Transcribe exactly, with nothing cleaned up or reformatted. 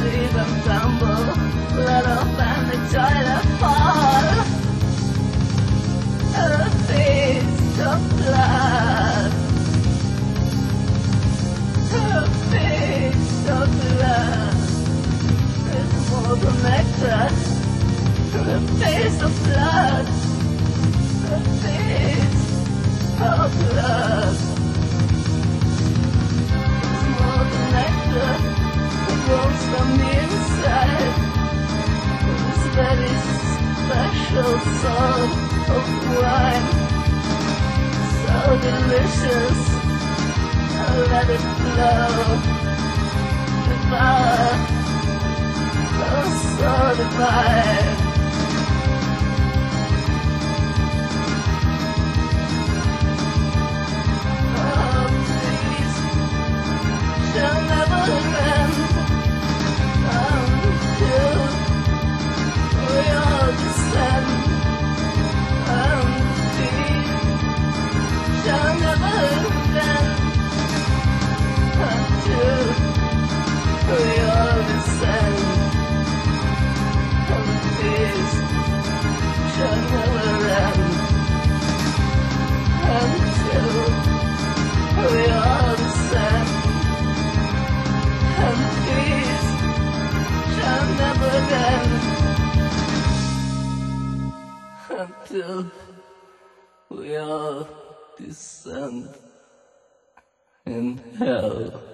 see them tumble, let off and the toilet fall. A feast of blood, a feast of blood. It's more than nectar, a feast of blood, a feast of blood. It's more than nectar, it rolls from the inside. This very special song of wine, so delicious, I'll let it flow, devour, oh so divine. Oh please, shall never end until we all descend. Shall never end until we all descend. And peace shall never end until we all descend. And peace shall never end until we all descend in hell.